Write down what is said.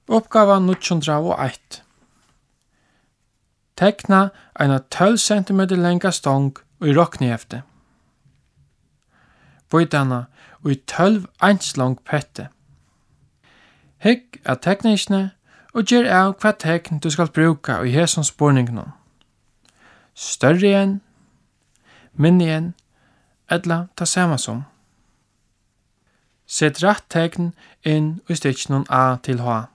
Uppgava 901. Tekna eina 12 cm langa stong i roknehefte. Bøydana i 12 einslong pette. Hygg at teknikene og gjer av hva tekn du skal bruka i hesson spurningnum. Større enn, minni enn, etla ta sama som. Sett rætt tekn inn i stikknum A til H.